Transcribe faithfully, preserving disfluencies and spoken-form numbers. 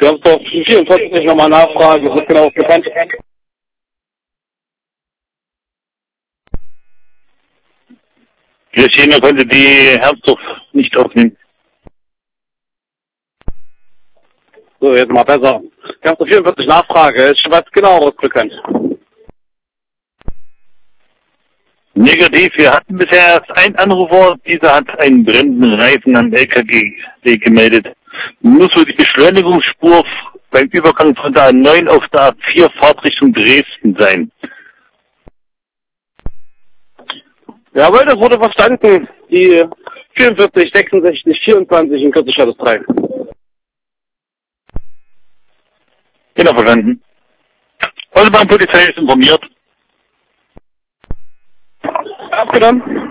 Du hast doch vierundvierzig nochmal Nachfrage, wird genau bekannt. Christina konnte die Herzdorf nicht aufnehmen. So, jetzt mal besser. Du hast doch vierundvierzig Nachfrage, ist schon was genaueres bekannt. Negativ, wir hatten bisher erst einen Anrufer, dieser hat einen brennenden Reifen am L K G gemeldet. Muss wohl die Beschleunigungsspur beim Übergang von der A neun auf der A vier Fahrtrichtung Dresden sein. Jawohl, das wurde verstanden. Die vierundvierzig, sechsundsechzig, vierundzwanzig in Kürzestadt ist drei. Genau, verstanden. Autobahnpolizei ist informiert. Abgenommen.